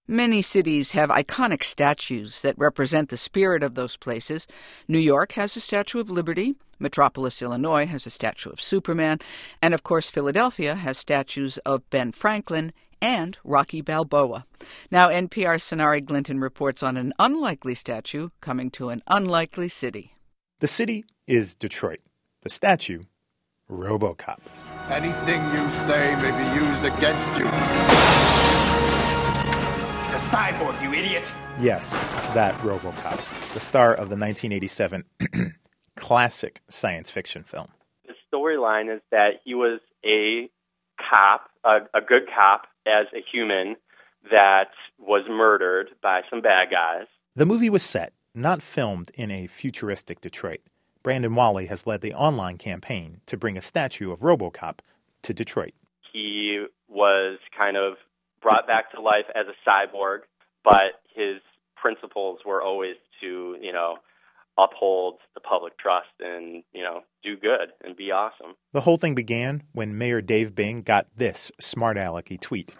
Many cities have iconic statues that represent the spirit of those places. New York has a Statue of Liberty. Metropolis, Illinois has a statue of Superman. And, of course, Philadelphia has statues of Ben Franklin and Rocky Balboa. Now, NPR's Sonari Glinton reports on an unlikely statue coming to an unlikely city. The city is Detroit. The statue, RoboCop. Anything you say may be used against you. He's a cyborg, you idiot. Yes, that RoboCop, the star of the 1987 classic science fiction film. The storyline is that he was a cop, a good cop, as a human that was murdered by some bad guys. The movie was set, not filmed, in a futuristic Detroit. Brandon Wally has led the online campaign to bring a statue of RoboCop to Detroit. He was kind of brought back to life as a cyborg, but his principles were always to, uphold the public trust and, do good and be awesome. The whole thing began when Mayor Dave Bing got this smart-alecky tweet.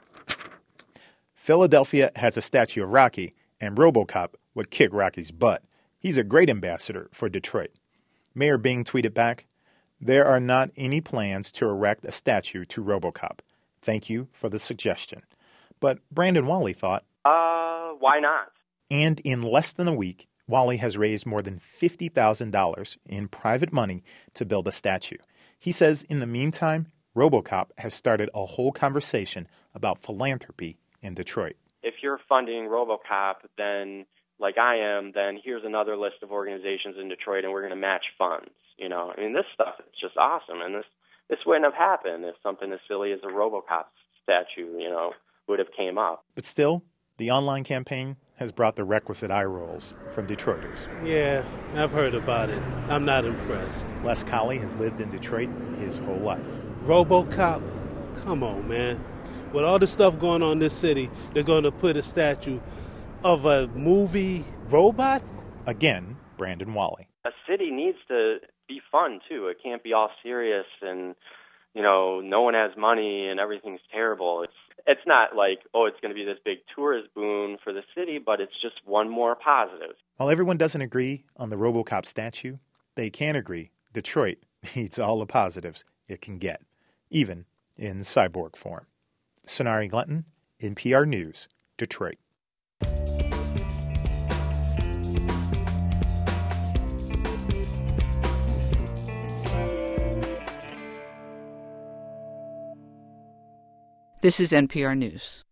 Philadelphia has a statue of Rocky, and RoboCop would kick Rocky's butt. He's a great ambassador for Detroit. Mayor Bing tweeted back, "There are not any plans to erect a statue to RoboCop. Thank you for the suggestion." But Brandon Wally thought, why not? And in less than a week, Wally has raised more than $50,000 in private money to build a statue. He says in the meantime, RoboCop has started a whole conversation about philanthropy in Detroit. If you're funding RoboCop, then, like I am, then here's another list of organizations in Detroit, and we're going to match funds. This stuff is just awesome, and this wouldn't have happened if something as silly as a RoboCop statue, would have came up. But still, the online campaign has brought the requisite eye rolls from Detroiters. Yeah, I've heard about it. I'm not impressed. Les Colley has lived in Detroit his whole life. RoboCop? Come on, man. With all the stuff going on in this city, they're going to put a statue of a movie robot? Again, Brandon Wally. A city needs to be fun, too. It can't be all serious and, no one has money and everything's terrible. It's not like, it's going to be this big tourist boon for the city, but it's just one more positive. While everyone doesn't agree on the RoboCop statue, they can agree Detroit needs all the positives it can get, even in cyborg form. Sonari Glinton, NPR News, Detroit. This is NPR News.